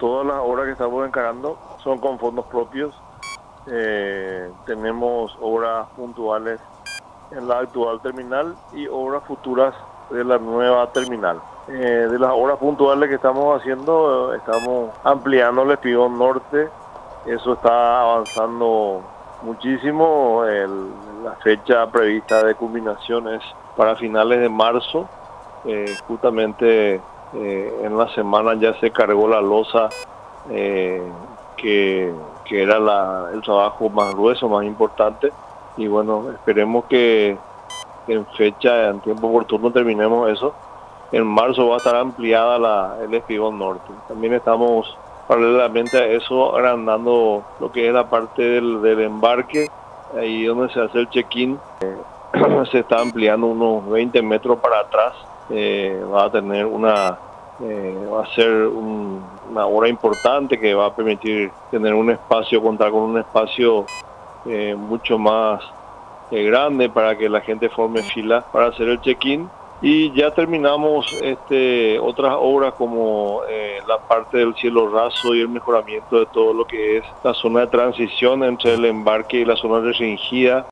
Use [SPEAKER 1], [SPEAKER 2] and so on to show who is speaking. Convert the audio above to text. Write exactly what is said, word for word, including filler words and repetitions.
[SPEAKER 1] todas las obras que estamos encarando son con fondos propios. Eh, tenemos obras puntuales en la actual terminal y obras futuras de la nueva terminal. Eh, de las obras puntuales que estamos haciendo, eh, estamos ampliando el espigón norte. Eso está avanzando muchísimo. El, la fecha prevista de culminación es para finales de marzo. Eh, justamente eh, en la semana ya se cargó la losa eh, que, que era la, el trabajo más grueso, más importante. Y bueno, esperemos que en fecha, en tiempo oportuno terminemos eso. En marzo va a estar ampliada la, el espigón norte. También estamos paralelamente a eso agrandando lo que es la parte del, del embarque, ahí donde se hace el check-in. Eh, se está ampliando unos veinte metros para atrás. Eh, va a tener una, eh, va a ser un, una obra importante que va a permitir tener un espacio, contar con un espacio eh, mucho más eh, grande para que la gente forme fila para hacer el check-in. Y ya terminamos este, otras obras como eh, la parte del cielo raso y el mejoramiento de todo lo que es la zona de transición entre el embarque y la zona restringida.